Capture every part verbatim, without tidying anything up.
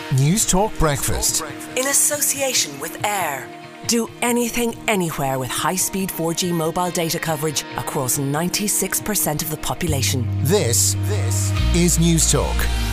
News Talk Breakfast. In association with Air. Do anything, anywhere with high-speed four G mobile data coverage across ninety-six percent of the population. This, this is News Talk.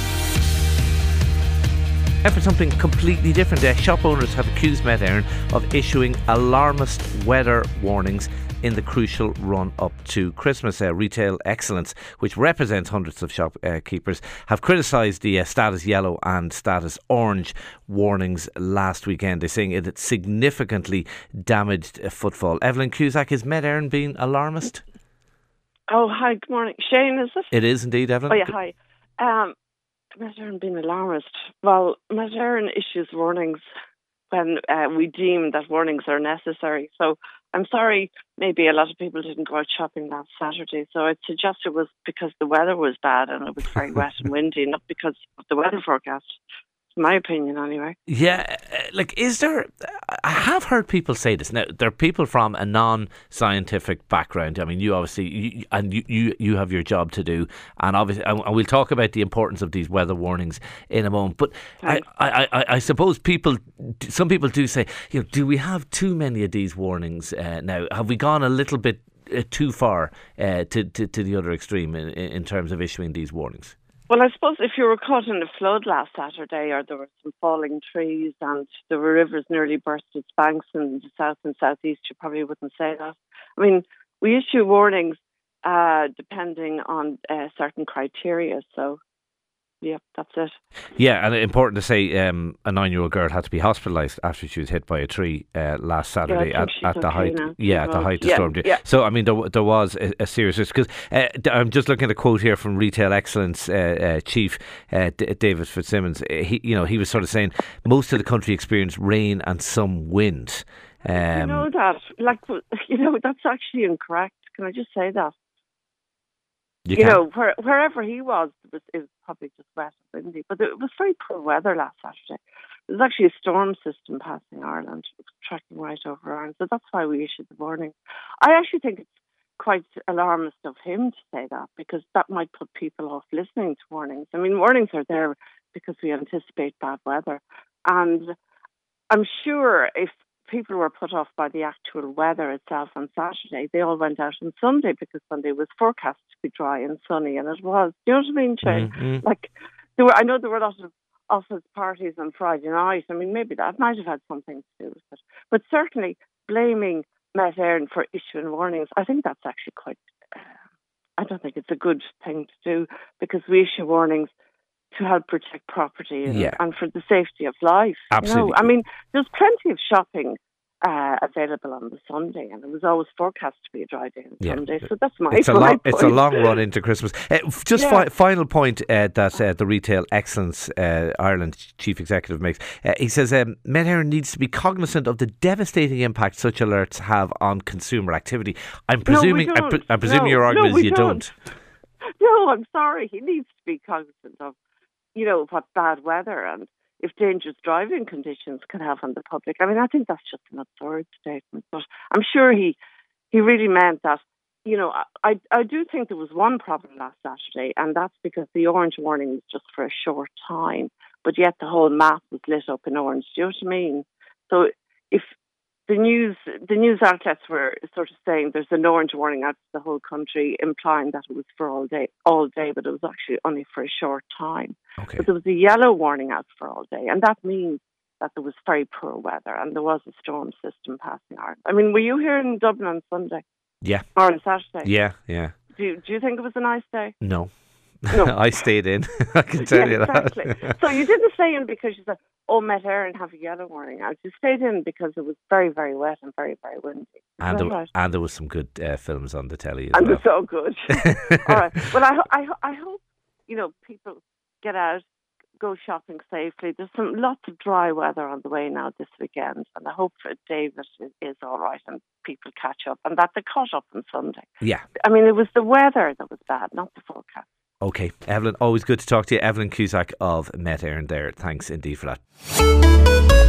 And for something completely different, uh, shop owners have accused Met Éireann of issuing alarmist weather warnings in the crucial run up to Christmas. Uh, Retail Excellence, which represents hundreds of shopkeepers, uh, have criticised the uh, status yellow and status orange warnings last weekend. They're saying it significantly damaged uh, footfall. Evelyn Cusack, is Met Éireann being alarmist? Oh, hi, good morning. Shane, is it? It is indeed, Evelyn. Oh, yeah, hi. Um, Met Éireann being alarmist. Well, Met Éireann issues warnings when uh, we deem that warnings are necessary. So I'm sorry, maybe a lot of people didn't go out shopping last Saturday. So I'd suggest it was because the weather was bad and it was very wet and windy, not because of the weather forecast. My opinion, anyway. Yeah, like, is there? I have heard people say this. Now, there are people from a non-scientific background. I mean, you obviously, you, and you, you, you have your job to do, and obviously, and we'll talk about the importance of these weather warnings in a moment. But I, I, I, I suppose people, some people do say, you know, do we have too many of these warnings uh, now? Have we gone a little bit uh, too far uh, to, to to the other extreme in, in terms of issuing these warnings? Well, I suppose if you were caught in a flood last Saturday, or there were some falling trees and the rivers nearly burst its banks in the south and southeast, you probably wouldn't say that. I mean, we issue warnings uh, depending on uh, certain criteria, so yeah, that's it. Yeah, and important to say, um, a nine-year-old girl had to be hospitalised after she was hit by a tree uh, last Saturday yeah, at, at the okay height. now. Yeah, at the height of yeah, storm. Yeah. So I mean, there, there was a, a serious risk. Because uh, I'm just looking at a quote here from Retail Excellence uh, uh, Chief uh, D- David Fitzsimmons. He, you know, he was sort of saying most of the country experienced rain and some wind. Um, you know that, like, you know, that's actually incorrect. Can I just say that? You, you know, where, wherever he was, it was, it was probably just wet and windy. But it was very poor weather last Saturday. There was actually a storm system passing Ireland. It was tracking right over Ireland. So that's why we issued the warning. I actually think it's quite alarmist of him to say that, because that might put people off listening to warnings. I mean, warnings are there because we anticipate bad weather. And I'm sure if people were put off by the actual weather itself on Saturday, they all went out on Sunday because Sunday was forecast to be dry and sunny, and it was. Do you know what I mean, Shane? Mm-hmm. Like, there were, I know there were a lot of office parties on Friday night. I mean, maybe that might have had something to do with it. But certainly, blaming Met Éireann for issuing warnings, I think that's actually quite, uh, I don't think it's a good thing to do, because we issue warnings to help protect property and, yeah. and for the safety of life. Absolutely. You know? I mean, there's plenty of shopping uh, available on the Sunday, and it was always forecast to be a dry day on yeah. Sunday. So that's my, it's a my long, point. It's a long run into Christmas. Uh, just yeah. fi- final point uh, that uh, the Retail Excellence uh, Ireland Chief Executive makes. Uh, he says um, Met Éireann needs to be cognizant of the devastating impact such alerts have on consumer activity. I'm presuming, no, I'm, pre- I'm presuming no, your argument no, is you don't. don't. No, I'm sorry. He needs to be cognizant of, you know, what bad weather and if dangerous driving conditions can have on the public. I mean, I think that's just an absurd statement, but I'm sure he he really meant that. You know, I I do think there was one problem last Saturday, and that's because the orange warning was just for a short time, but yet the whole map was lit up in orange. Do you know what I mean? So if the news the news outlets were sort of saying there's an orange warning out to the whole country, implying that it was for all day, all day, but it was actually only for a short time. Okay. But there was a yellow warning out for all day, and that means that there was very poor weather and there was a storm system passing Ireland. I mean, were you here in Dublin on Sunday? Yeah. Or on Saturday? Yeah, yeah. Do you, do you think it was a nice day? No. No. I stayed in. I can tell yeah, you that. Exactly. So you didn't stay in because you said, oh, Met Éireann have a yellow warning out. You stayed in because it was very, very wet and very, very windy. And there, right? and there was some good uh, films on the telly as and well. And they're so good. All right. Well, I, I, I hope, you know, people get out, go shopping safely. There's some lots of dry weather on the way now this weekend, and I hope that David is, is all right and people catch up, and that they caught up on Sunday. Yeah. I mean, it was the weather that was bad, not the forecast. Okay, Evelyn, always good to talk to you. Evelyn Cusack of Met Éireann there. Thanks indeed for that.